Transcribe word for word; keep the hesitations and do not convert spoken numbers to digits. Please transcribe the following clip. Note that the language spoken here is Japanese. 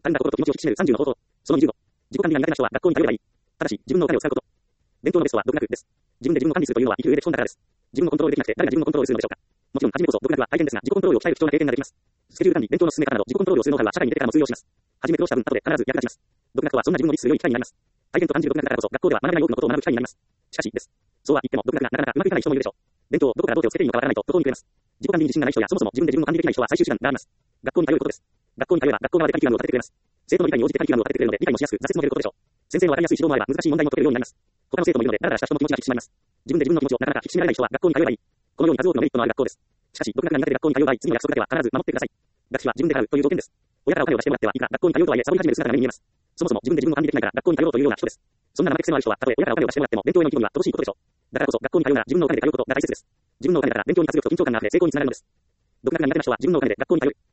単な心と気持ちを引き締めるさんじゅうの方法。そのにじゅうご。自己管理が苦手な人は学校に通えばいい。ただし、自分のお金を使うこと。伝統のベストは独学です。自分で自分を管理するというのは生きる上で基本だからです。自分をコントロールできなくて誰が自分をコントロールするのでしょうか。もちろん、初めこそ独学は大変ですが、自己コントロールを鍛える貴重な経験ができます。スケジュール管理、伝統の進め方など、自己コントロールをするノウハウは社会に出てからも通用します。初め苦労した分、後で必ず役立ちます。独学はそんな自分を律する良い機会になります。大変と感じる独学だからこそ、学校では学べない多くのことを学ぶ機会になります。しかし、です。そうは言っても、独学がなかなかうまくいかない人もいるでしょう。伝統をどこからどう手をつけていいのかわからないと途方に暮れます。自己管理に自信がない人や、そもそも自分で自分を管理できない人は最終手段があります。学校に通うことです。学校に通えば、学校側でカリキュラムを立ててくれます。生徒の理解に応じてカリキュラムを立ててくれるので、理解もしやすく、挫折も減ることでしょう。先生のわかりやすい指導もあれば、難しい問題も解けるようになります。他の生徒もいるので、だらだらした人の気持ちが引き締まります。自分で自分の気持ちをなかなか引き締められない人は学校に通えばいい。このように数多くのメリットのある学校です。しかし、独学が苦手で学校に通う場合、次の約束だけは必ず守ってください。学費は自分で払うという条件です。親からお金を出してもらってはいいが、学校に通うとはいえ、サボり始める姿が目に見えます。そもそも自分で自分を管理できないから学校に通おうというような人です。そんな生手癖のある人は、たとえ親からお金を出してもらっても、勉強への意気込みは乏しいことでしょう。だからこそ、学校に通うなら自分のお金で通うことが大切です。自分のお金だから勉強に活力と緊張感があふれ成功につながるのです。独学が苦手な人は自分のお金で学校に通う。